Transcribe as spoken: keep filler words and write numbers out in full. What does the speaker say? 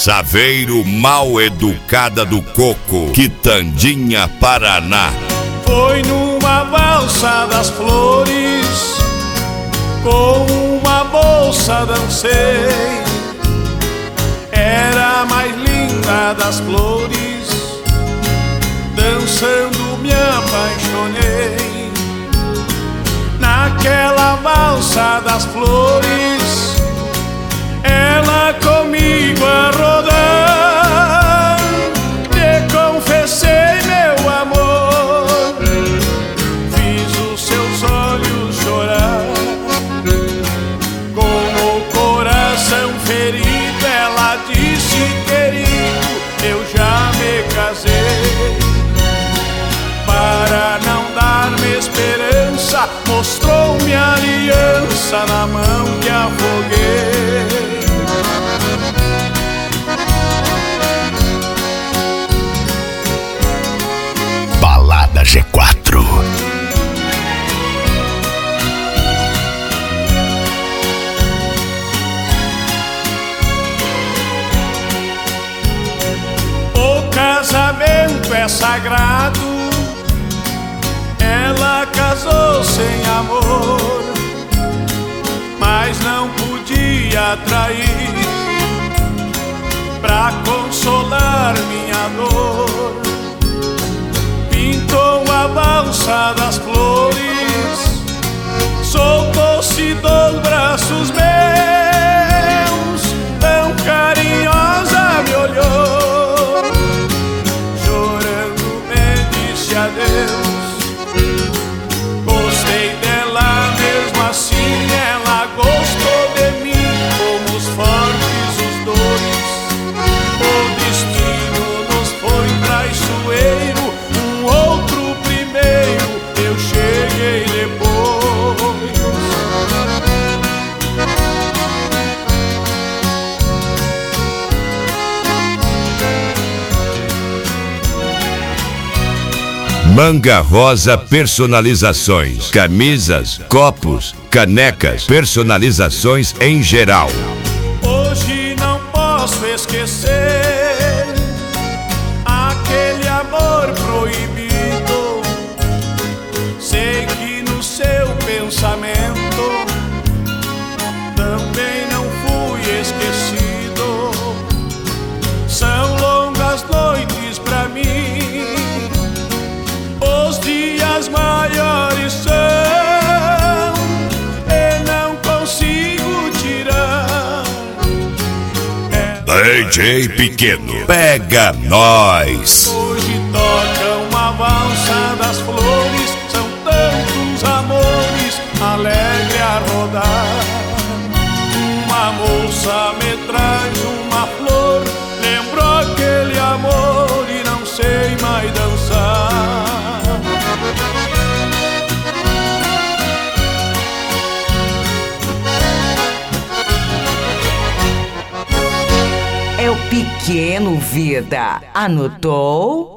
Saveiro Mal Educada do Coco, Quitandinha, Paraná. Foi numa valsa das flores, com uma bolsa dancei. Era a mais linda das flores, dançando me apaixonei. Naquela valsa das flores, ela comigo a rodar. Te confessei meu amor, fiz os seus olhos chorar. Com o coração ferido, ela disse: querido, eu já me casei. Para não dar-me esperança, mostrou-me a aliança na mão que afoguei. Balada G quatro. O casamento é sagrado, ela casou sem amor, mas não podia trair pra consolar minha dor. Pintou a valsa das flores, soltou-se dos braços meus, tão carinhosa me olhou, chorando me disse adeus. Gostei dela mesmo assim, ela gostou de mim, fomos fortes os dois. O destino nos foi traiçoeiro, um outro primeiro, eu cheguei depois. Manga Rosa Personalizações, camisas, copos, canecas, personalizações em geral. Hoje não posso esquecer aquele amor proibido. Sei que no seu pensamento também não fui esquecido. São longas noites pra mim, os dias maiores são, e não consigo tirar. É D J Pequeno, pega nós. hoje toca uma valsa das flores, são tantos amores, alegre a rodar. Uma moça me traz uma flor, lembrou aquele amor e não sei mais dançar. É o Pequeno Vida. Anotou?